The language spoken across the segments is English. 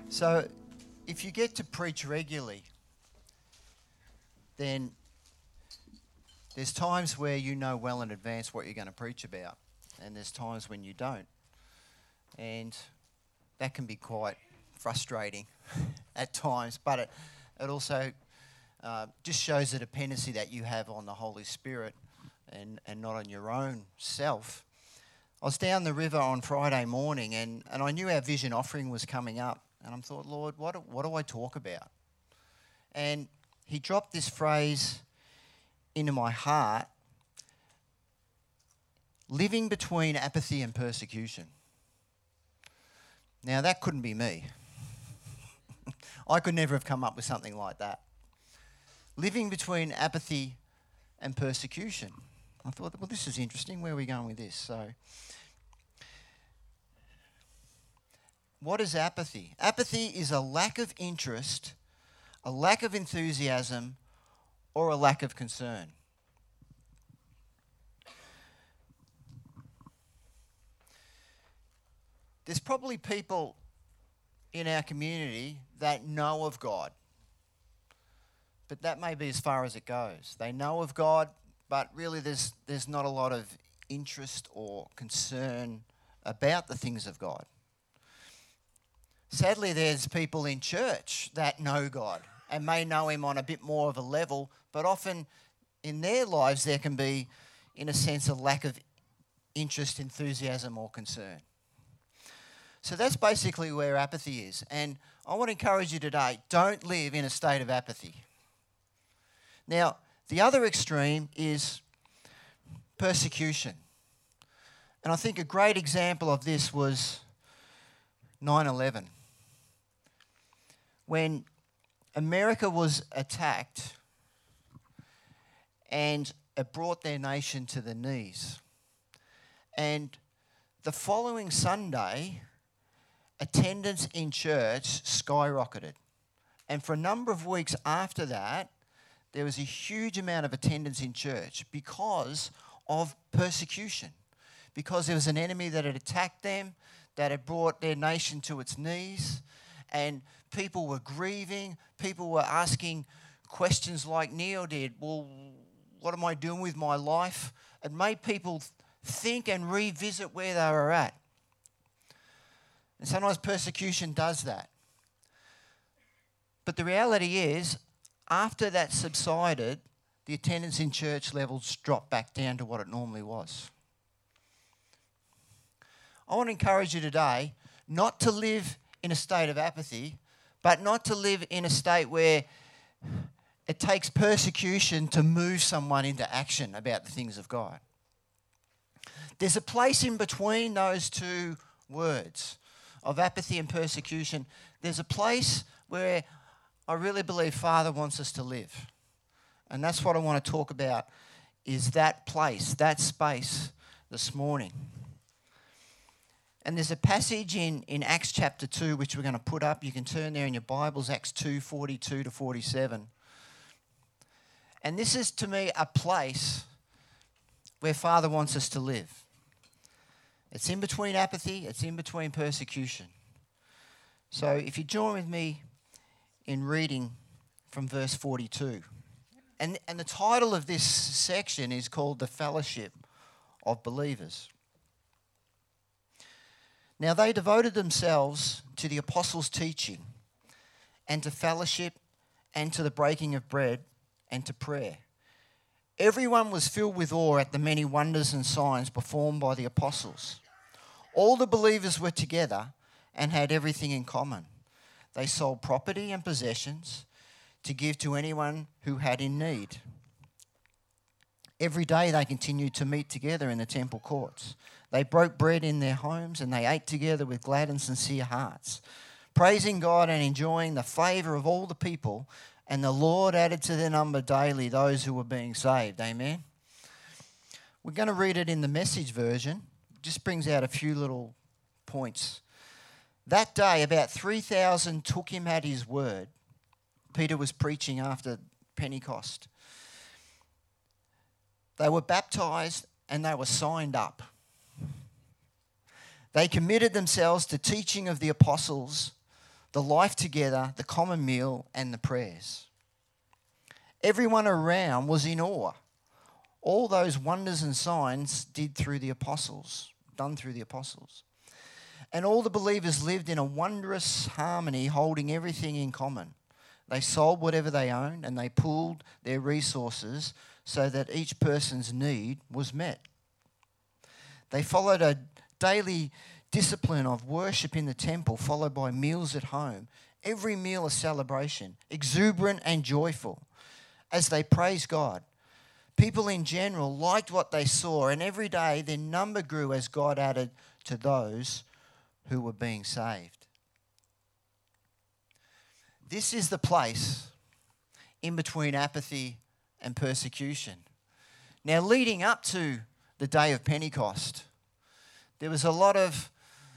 So, if you get to preach regularly, then there's times where you know well in advance what you're going to preach about, and there's times when you don't. And that can be quite frustrating at times, but it also just shows the dependency that you have on the Holy Spirit and not on your own self. I was down the river on Friday morning, and I knew our vision offering was coming up, and I thought, Lord, what do I talk about? And he dropped this phrase into my heart: living between apathy and persecution. Now, that couldn't be me. I could never have come up with something like that. Living between apathy and persecution. I thought, well, this is interesting. Where are we going with this? So, what is apathy? Apathy is a lack of interest, a lack of enthusiasm, or a lack of concern. There's probably people in our community that know of God, but that may be as far as it goes. They know of God, but really there's not a lot of interest or concern about the things of God. Sadly, there's people in church that know God and may know him on a bit more of a level, but often in their lives there can be, in a sense, a lack of interest, enthusiasm, or concern. So that's basically where apathy is. And I want to encourage you today, don't live in a state of apathy. Now, the other extreme is persecution. And I think a great example of this was 9/11. When America was attacked and it brought their nation to the knees. And the following Sunday, attendance in church skyrocketed. And for a number of weeks after that, there was a huge amount of attendance in church because of persecution. Because there was an enemy that had attacked them, that had brought their nation to its knees, and people were grieving. People were asking questions like Neil did. Well, what am I doing with my life? It made people think and revisit where they were at. And sometimes persecution does that. But the reality is, after that subsided, the attendance in church levels dropped back down to what it normally was. I want to encourage you today not to live in a state of apathy, but not to live in a state where it takes persecution to move someone into action about the things of God. There's a place in between those two words of apathy and persecution. There's a place where I really believe Father wants us to live. And that's what I want to talk about, is that place, that space this morning. And there's a passage in Acts chapter 2, which we're going to put up. You can turn there in your Bibles, Acts 2, 42 to 47. And this is, to me, a place where Father wants us to live. It's in between apathy, it's in between persecution. So if you join with me in reading from verse 42. And the title of this section is called The Fellowship of Believers. Now they devoted themselves to the apostles' teaching and to fellowship and to the breaking of bread and to prayer. Everyone was filled with awe at the many wonders and signs performed by the apostles. All the believers were together and had everything in common. They sold property and possessions to give to anyone who had in need. Every day they continued to meet together in the temple courts. They broke bread in their homes and they ate together with glad and sincere hearts, praising God and enjoying the favour of all the people. And the Lord added to their number daily those who were being saved. Amen. We're going to read it in the Message version. It just brings out a few little points. That day, about 3,000 took him at his word. Peter was preaching after Pentecost. They were baptised and they were signed up. They committed themselves to teaching of the apostles, the life together, the common meal, and the prayers. Everyone around was in awe. All those wonders and signs done through the apostles. And all the believers lived in a wondrous harmony, holding everything in common. They sold whatever they owned and they pooled their resources so that each person's need was met. They followed a daily discipline of worship in the temple, followed by meals at home. Every meal a celebration, exuberant and joyful, as they praised God. People in general liked what they saw, and every day their number grew as God added to those who were being saved. This is the place in between apathy and persecution. Now, leading up to the day of Pentecost, there was a lot of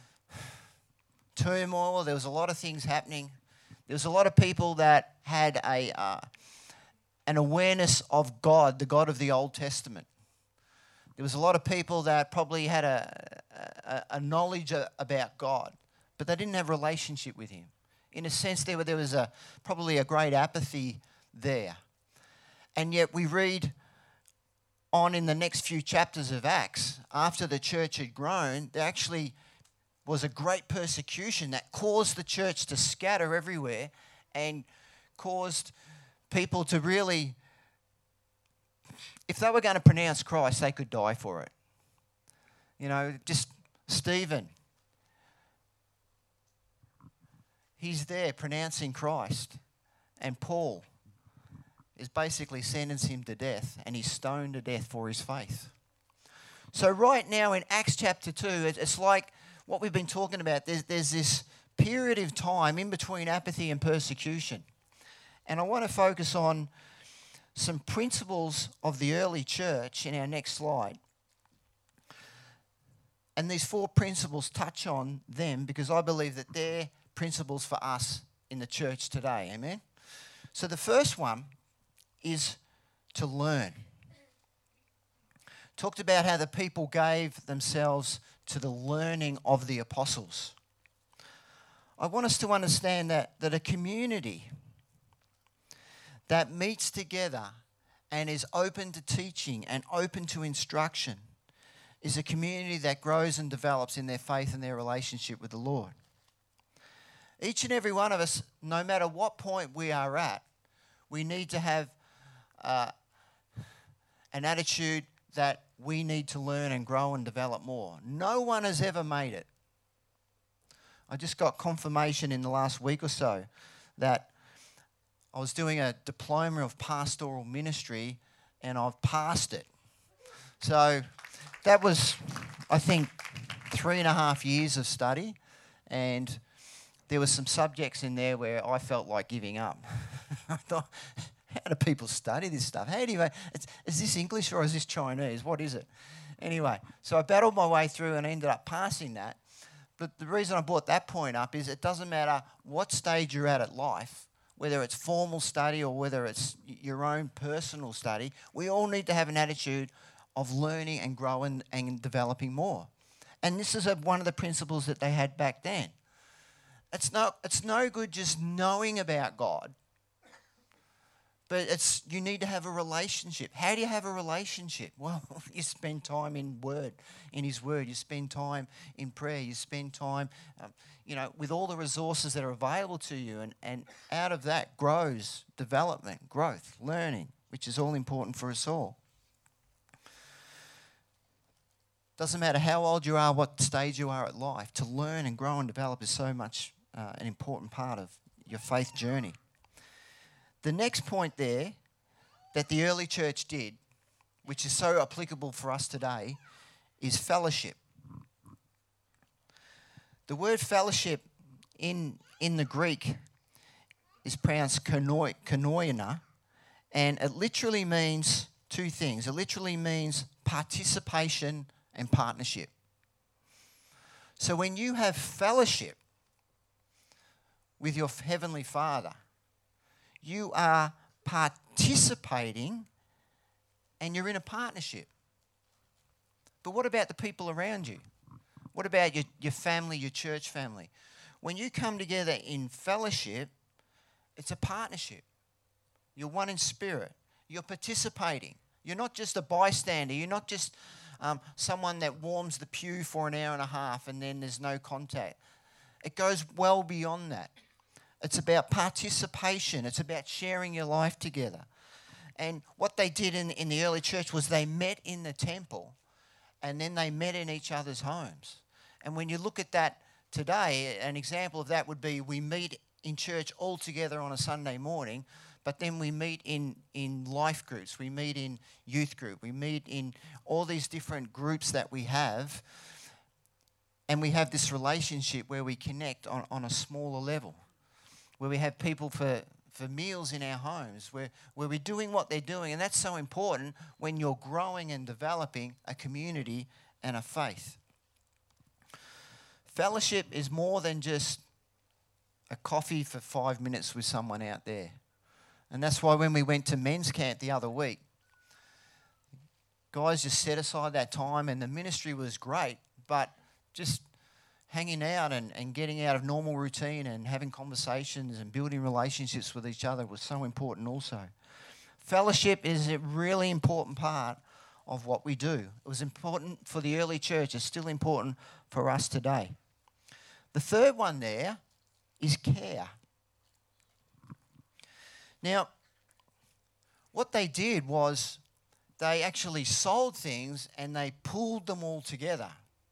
turmoil. There was a lot of things happening. There was a lot of people that had an awareness of God, the God of the Old Testament. There was a lot of people that probably had a knowledge about God, but they didn't have a relationship with Him. In a sense, there was probably a great apathy there. And yet we read on in the next few chapters of Acts, after the church had grown, there actually was a great persecution that caused the church to scatter everywhere and caused people to really, if they were going to pronounce Christ, they could die for it. You know, just Stephen, he's there pronouncing Christ, and Paul is basically sentencing him to death, and he's stoned to death for his faith. So right now in Acts chapter 2, it's like what we've been talking about. There's this period of time in between apathy and persecution. And I want to focus on some principles of the early church in our next slide. And these 4 principles touch on them because I believe that they're principles for us in the church today. Amen? So the first one is to learn. Talked about how the people gave themselves to the learning of the apostles. I want us to understand that a community that meets together and is open to teaching and open to instruction is a community that grows and develops in their faith and their relationship with the Lord. Each and every one of us, no matter what point we are at, we need to have an attitude that we need to learn and grow and develop more. No one has ever made it. I just got confirmation in the last week or so that I was doing a diploma of pastoral ministry and I've passed it. So that was, I think, 3.5 years of study, and there were some subjects in there where I felt like giving up. I thought, how do people study this stuff? How do you, is this English or is this Chinese? What is it? Anyway, so I battled my way through and ended up passing that. But the reason I brought that point up is it doesn't matter what stage you're at life, whether it's formal study or whether it's your own personal study, we all need to have an attitude of learning and growing and developing more. And this is one of the principles that they had back then. It's no good just knowing about God, but you need to have a relationship. How do you have a relationship? Well, you spend time in His Word. You spend time in prayer. You spend time, with all the resources that are available to you. And out of that grows development, growth, learning, which is all important for us all. Doesn't matter how old you are, what stage you are at life. To learn and grow and develop is so much an important part of your faith journey. The next point there that the early church did, which is so applicable for us today, is fellowship. The word fellowship in the Greek is pronounced koinonia, and it literally means 2 things. It literally means participation and partnership. So when you have fellowship with your Heavenly Father, you are participating and you're in a partnership. But what about the people around you? What about your family, your church family? when you come together in fellowship, it's a partnership. You're one in spirit. You're participating. You're not just a bystander. You're not just someone that warms the pew for an hour and a half and then there's no contact. It goes well beyond that. It's about participation. It's about sharing your life together. And what they did in the early church was they met in the temple and then they met in each other's homes. And when you look at that today, an example of that would be we meet in church all together on a Sunday morning, but then we meet in life groups, we meet in youth group, we meet in all these different groups that we have, and we have this relationship where we connect on a smaller level, where we have people for meals in our homes, where we're doing what they're doing. And that's so important when you're growing and developing a community and a faith. Fellowship is more than just a coffee for 5 minutes with someone out there. And that's why when we went to men's camp the other week, guys just set aside that time and the ministry was great, but just hanging out and getting out of normal routine and having conversations and building relationships with each other was so important also. Fellowship is a really important part of what we do. It was important for the early church. It's still important for us today. The third one there is care. Now, what they did was they actually sold things and they pooled them all together.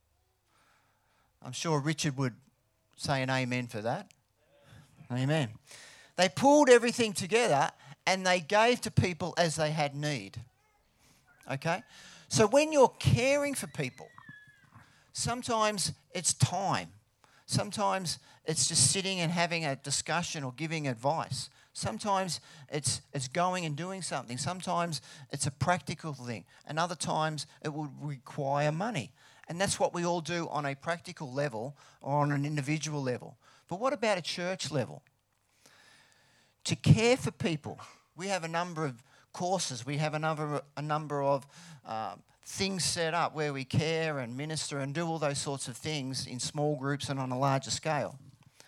I'm sure Richard would say an amen for that. Amen. They pulled everything together and they gave to people as they had need. Okay? So when you're caring for people, sometimes it's time. Sometimes it's just sitting and having a discussion or giving advice. Sometimes it's going and doing something. Sometimes it's a practical thing. And other times it will require money. And that's what we all do on a practical level or on an individual level. But what about a church level? To care for people, we have a number of courses. We have a number of things set up where we care and minister and do all those sorts of things in small groups and on a larger scale.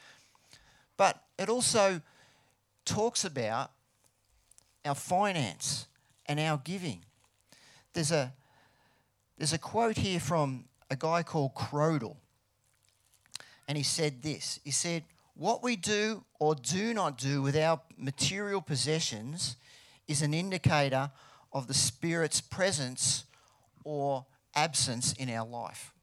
But it also talks about our finance and our giving. There's a quote here from a guy called Crodel, and he said this. He said, "What we do or do not do with our material possessions is an indicator of the Spirit's presence or absence in our life."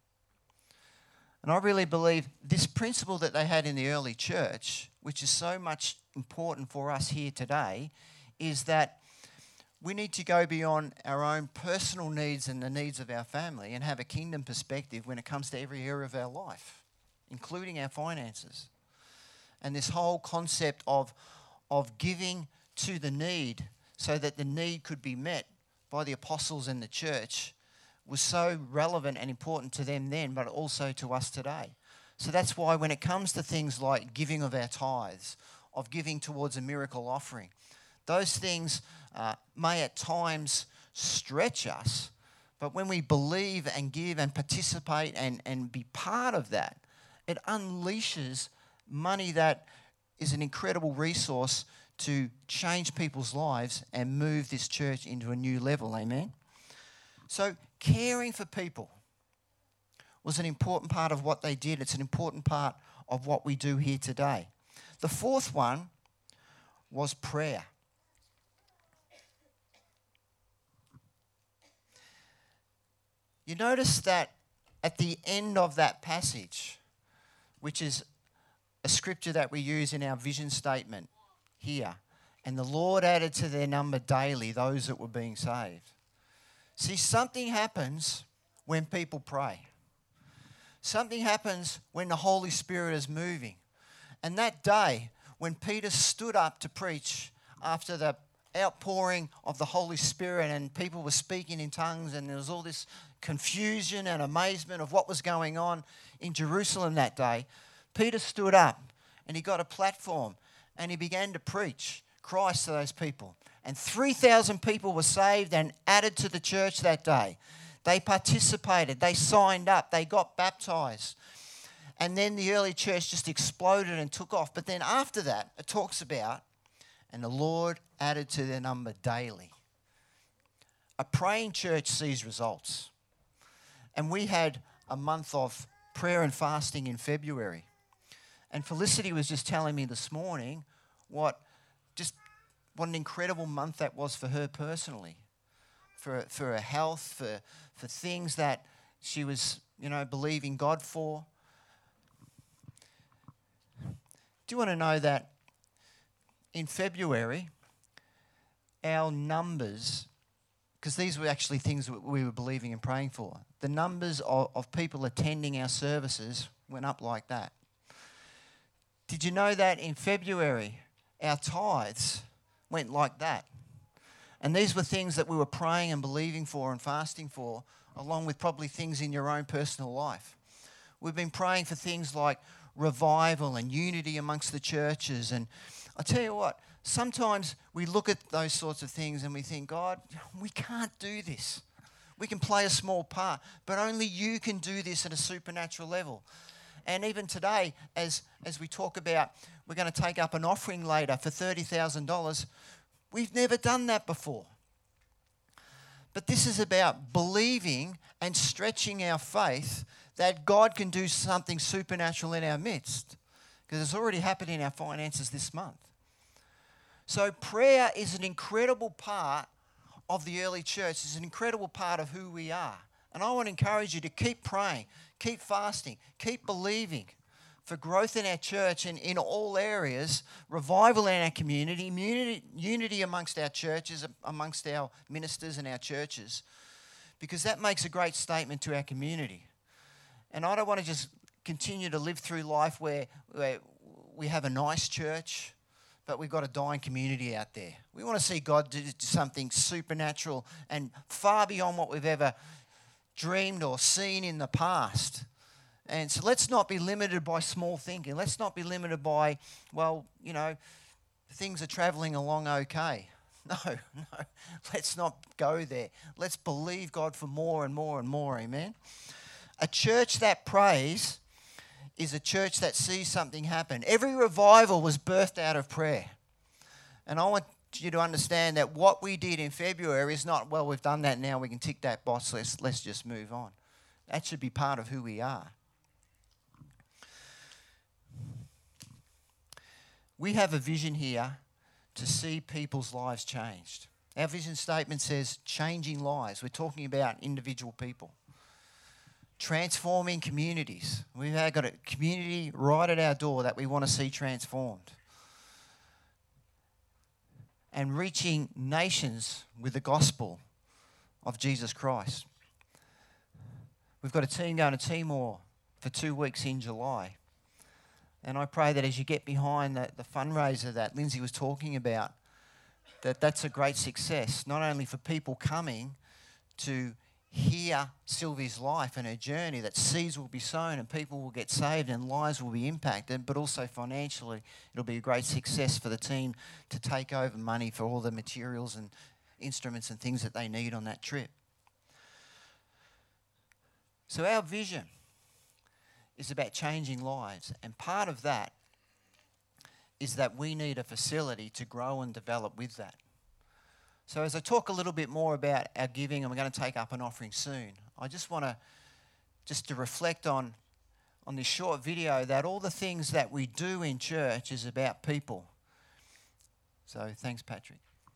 And I really believe this principle that they had in the early church, which is so much important for us here today, is that we need to go beyond our own personal needs and the needs of our family and have a kingdom perspective when it comes to every area of our life, including our finances. And this whole concept of giving to the need so that the need could be met by the apostles and the church was so relevant and important to them then, but also to us today. So that's why when it comes to things like giving of our tithes, of giving towards a miracle offering, those things may at times stretch us, but when we believe and give and participate and be part of that, it unleashes money that is an incredible resource to change people's lives and move this church into a new level. Amen? So caring for people was an important part of what they did. It's an important part of what we do here today. The fourth one was prayer. You notice that at the end of that passage, which is a scripture that we use in our vision statement here, and the Lord added to their number daily those that were being saved. See, something happens when people pray. Something happens when the Holy Spirit is moving. And that day, when Peter stood up to preach after the outpouring of the Holy Spirit and people were speaking in tongues and there was all this confusion and amazement of what was going on in Jerusalem that day, Peter stood up and he got a platform and he began to preach Christ to those people. And 3,000 people were saved and added to the church that day. They participated, they signed up, they got baptized. And then the early church just exploded and took off. But then after that, it talks about, and the Lord added to their number daily. A praying church sees results. And we had a month of prayer and fasting in February. And Felicity was just telling me this morning what an incredible month that was for her personally, for her health, for things that she was, believing God for. Do you want to know that in February, our numbers, because these were actually things that we were believing and praying for, the numbers of people attending our services went up like that. Did you know that in February, our tithes went like that? And these were things that we were praying and believing for and fasting for, along with probably things in your own personal life. We've been praying for things like revival and unity amongst the churches. And I tell you what, sometimes we look at those sorts of things and we think, God, we can't do this. We can play a small part, but only you can do this at a supernatural level. And even today, as we talk about, we're going to take up an offering later for $30,000. We've never done that before. But this is about believing and stretching our faith that God can do something supernatural in our midst, because it's already happened in our finances this month. So prayer is an incredible part of the early church. It's an incredible part of who we are. And I want to encourage you to keep praying, keep fasting, keep believing for growth in our church and in all areas, revival in our community, unity amongst our churches, amongst our ministers and our churches, because that makes a great statement to our community. And I don't want to just continue to live through life where we have a nice church, but we've got a dying community out there. We want to see God do something supernatural and far beyond what we've ever dreamed or seen in the past. And so let's not be limited by small thinking. Let's not be limited by, things are traveling along okay. No. Let's not go there. Let's believe God for more and more and more. Amen. A church that prays is a church that sees something happen. Every revival was birthed out of prayer. And I want you to understand that what we did in February is not, well, we've done that now, we can tick that box, let's just move on. That should be part of who we are. We have a vision here to see people's lives changed. Our vision statement says changing lives. We're talking about individual people. Transforming communities. We've got a community right at our door that we want to see transformed. And reaching nations with the gospel of Jesus Christ. We've got a team going to Timor for 2 weeks in July. And I pray that as you get behind the fundraiser that Lindsay was talking about, that's a great success, not only for people coming to hear Sylvie's life and her journey, that seeds will be sown and people will get saved and lives will be impacted, but also financially it'll be a great success for the team to take over money for all the materials and instruments and things that they need on that trip. So our vision is about changing lives, and part of that is that we need a facility to grow and develop with that. So as I talk a little bit more about our giving, and we're going to take up an offering soon, I just want to reflect on this short video that all the things that we do in church is about people. So thanks, Patrick.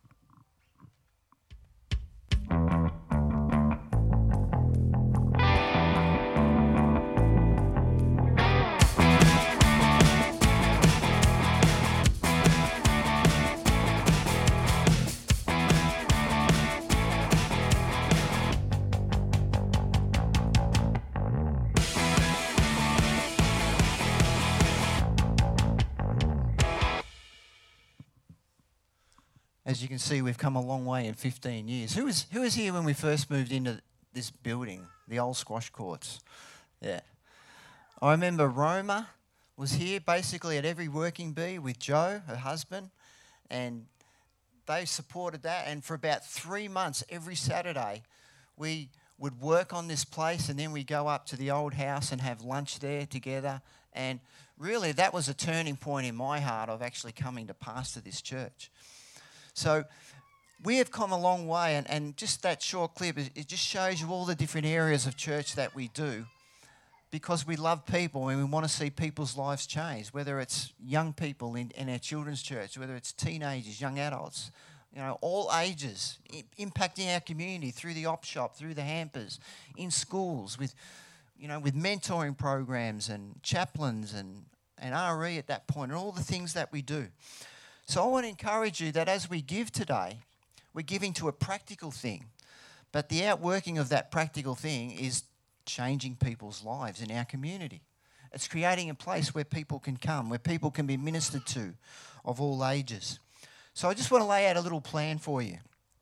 As you can see, we've come a long way in 15 years. Who was here when we first moved into this building, the old squash courts? Yeah. I remember Roma was here basically at every working bee with Joe, her husband, and they supported that. And for about 3 months, every Saturday, we would work on this place, and then we go up to the old house and have lunch there together. And really, that was a turning point in my heart of actually coming to pastor this church. So we have come a long way, and just that short clip, it just shows you all the different areas of church that we do, because we love people and we want to see people's lives change, whether it's young people in our children's church, whether it's teenagers, young adults, all ages, impacting our community through the op shop, through the hampers, in schools, with mentoring programs and chaplains and RE at that point, and all the things that we do. So I want to encourage you that as we give today, we're giving to a practical thing, but the outworking of that practical thing is changing people's lives in our community. It's creating a place where people can come, where people can be ministered to of all ages. So I just want to lay out a little plan for you.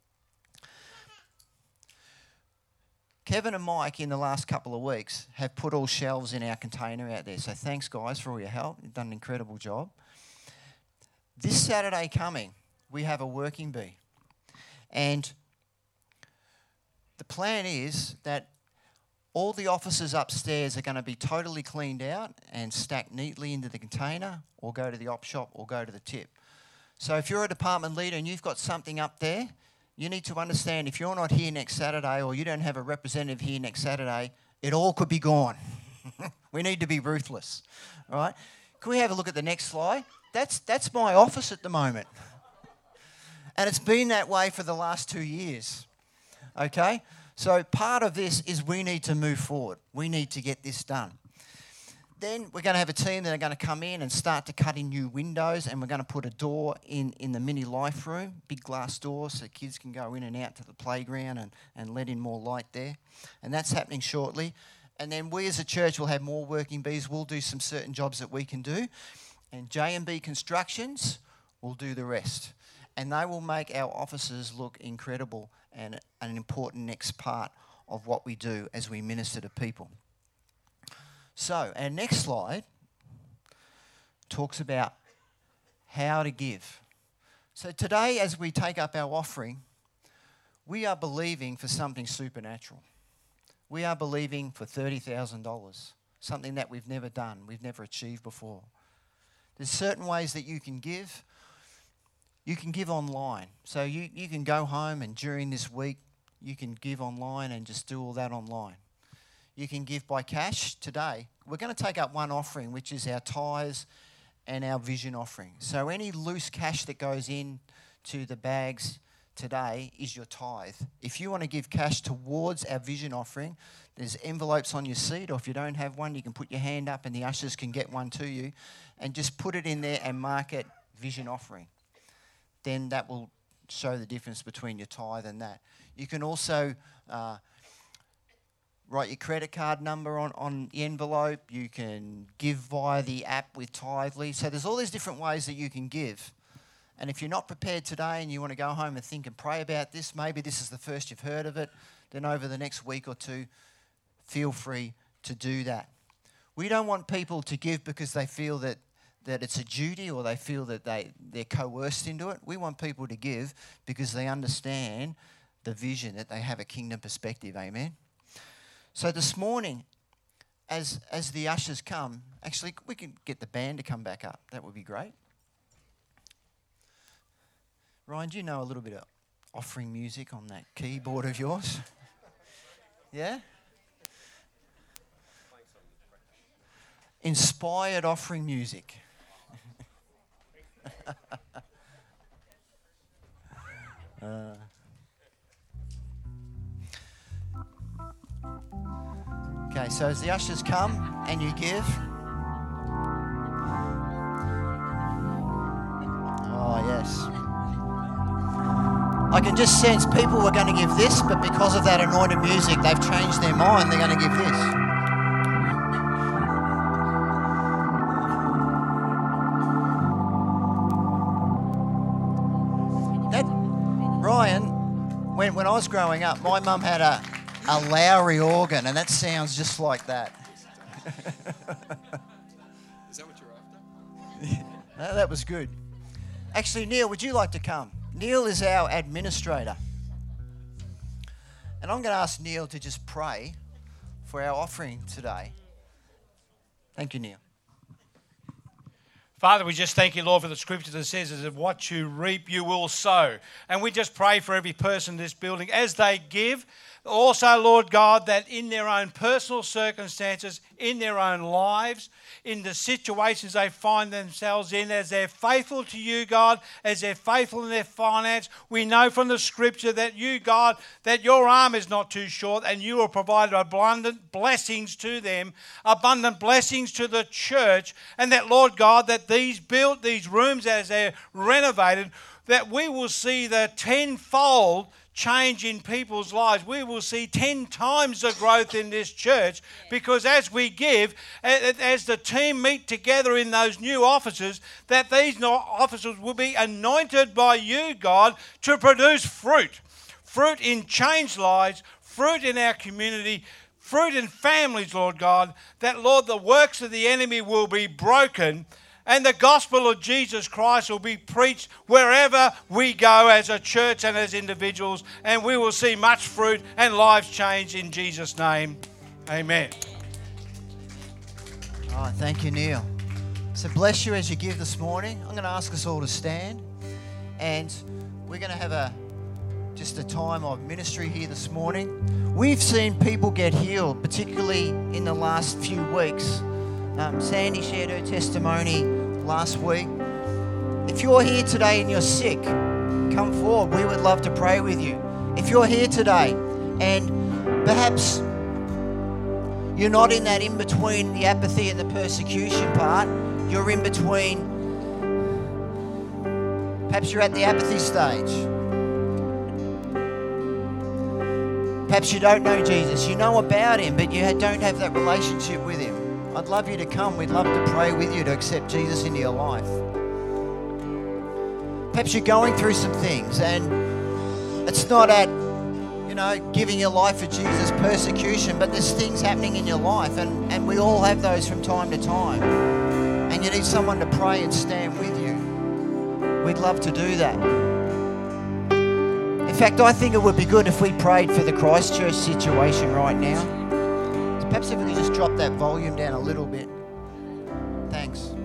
Kevin and Mike in the last couple of weeks have put all shelves in our container out there. So thanks, guys, for all your help. You've done an incredible job. This Saturday coming, we have a working bee. And the plan is that all the offices upstairs are going to be totally cleaned out and stacked neatly into the container, or go to the op shop, or go to the tip. So if you're a department leader and you've got something up there, you need to understand, if you're not here next Saturday, or you don't have a representative here next Saturday, it all could be gone. We need to be ruthless. All right? Can we have a look at the next slide? That's my office at the moment. And it's been that way for the last 2 years. Okay? So part of this is we need to move forward. We need to get this done. Then we're going to have a team that are going to come in and start to cut in new windows, and we're going to put a door in the mini life room, big glass door, so kids can go in and out to the playground and let in more light there. And that's happening shortly. And then we as a church will have more working bees. We'll do some certain jobs that we can do. And J&B Constructions will do the rest. And they will make our offices look incredible and an important next part of what we do as we minister to people. So our next slide talks about how to give. So today, as we take up our offering, we are believing for something supernatural. We are believing for $30,000, something that we've never done, we've never achieved before. There's certain ways that you can give. You can give online. So you can go home, and during this week, you can give online and just do all that online. You can give by cash today. We're going to take up one offering, which is our tithes and our vision offering. So any loose cash that goes in to the bags today is your tithe. If you want to give cash towards our vision offering, there's envelopes on your seat, or if you don't have one, you can put your hand up and the ushers can get one to you, and just put it in there and mark it vision offering. Then that will show the difference between your tithe and that. You can also write your credit card number on the envelope. You can give via the app with Tithely. So there's all these different ways that you can give. And if you're not prepared today and you want to go home and think and pray about this, maybe this is the first you've heard of it, then over the next week or two, feel free to do that. We don't want people to give because they feel that it's a duty, or they feel that they're coerced into it. We want people to give because they understand the vision, that they have a kingdom perspective. Amen. So this morning, as the ushers come, actually we can get the band to come back up. That would be great. Ryan, do you know a little bit of offering music on that keyboard of yours? Yeah? Inspired offering music. Okay, so as the ushers come and you give. Oh, yes. I can just sense people were going to give this, but because of that anointed music, they've changed their mind. They're going to give this. Ryan, when I was growing up, my mum had a Lowry organ, and that sounds just like that. Is that what you're after? No, that was good. Actually, Neil, would you like to come? Neil is our administrator. And I'm going to ask Neil to just pray for our offering today. Thank you, Neil. Father, we just thank you, Lord, for the scripture that says that what you reap, you will sow. And we just pray for every person in this building as they give. Also, Lord God, that in their own personal circumstances, in their own lives, in the situations they find themselves in, as they're faithful to you, God, as they're faithful in their finance, we know from the scripture that you, God, that your arm is not too short and you will provide abundant blessings to them, abundant blessings to the church, and that, Lord God, that these rooms as they're renovated, that we will see the tenfold change in people's lives. We will see 10 times the growth in this church, because as we give, as the team meet together in those new offices, that these offices will be anointed by you, God, to produce fruit in changed lives, fruit in our community, fruit in families, Lord God, that, Lord, the works of the enemy will be broken and the gospel of Jesus Christ will be preached wherever we go as a church and as individuals, and we will see much fruit and lives change in Jesus' name. Amen. All right, thank you, Neil. So bless you as you give this morning. I'm going to ask us all to stand, and we're going to have just a time of ministry here this morning. We've seen people get healed, particularly in the last few weeks. Sandy shared her testimony last week. If you're here today and you're sick, come forward. We would love to pray with you. If you're here today and perhaps you're not in that in-between the apathy and the persecution part, you're in between, perhaps you're at the apathy stage. Perhaps you don't know Jesus. You know about him, but you don't have that relationship with him. I'd love you to come. We'd love to pray with you to accept Jesus into your life. Perhaps you're going through some things and it's not at, giving your life for Jesus persecution, but there's things happening in your life and we all have those from time to time. And you need someone to pray and stand with you. We'd love to do that. In fact, I think it would be good if we prayed for the Christchurch situation right now. Perhaps if we could just drop that volume down a little bit. Thanks.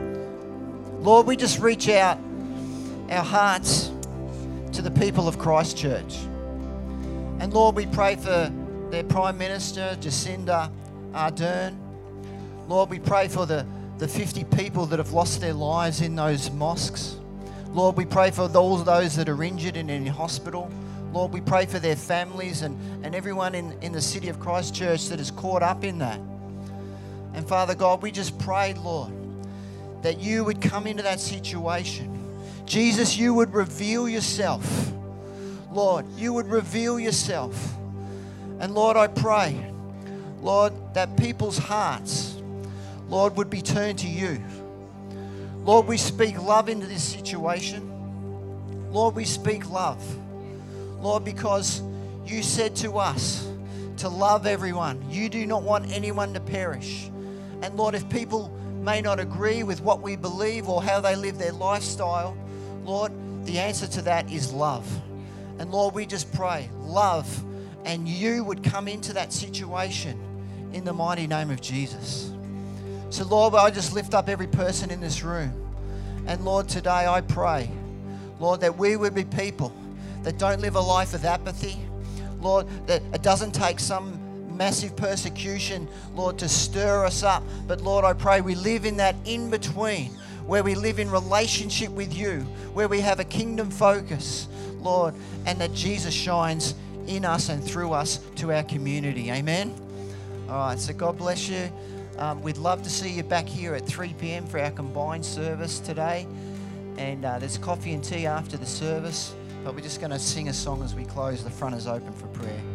Lord, we just reach out our hearts to the people of Christchurch. And Lord, we pray for their Prime Minister, Jacinda Ardern. Lord, we pray for the 50 people that have lost their lives in those mosques. Lord, we pray for all those that are injured and in hospital. Lord, we pray for their families and everyone in the city of Christchurch that is caught up in that. And Father God, we just pray, Lord, that you would come into that situation. Jesus, you would reveal yourself. Lord, you would reveal yourself. And Lord, I pray, Lord, that people's hearts, Lord, would be turned to you. Lord, we speak love into this situation. Lord, we speak love. Lord, because you said to us to love everyone. You do not want anyone to perish. And Lord, if people may not agree with what we believe or how they live their lifestyle, Lord, the answer to that is love. And Lord, we just pray love, and you would come into that situation in the mighty name of Jesus. So Lord, I just lift up every person in this room. And Lord, today I pray, Lord, that we would be people that don't live a life of apathy. Lord, that it doesn't take some massive persecution, Lord, to stir us up. But Lord, I pray we live in that in-between, where we live in relationship with you, where we have a kingdom focus, Lord, and that Jesus shines in us and through us to our community. Amen? All right, so God bless you. We'd love to see you back here at 3 p.m. for our combined service today. And there's coffee and tea after the service. But we're just going to sing a song as we close. The front is open for prayer.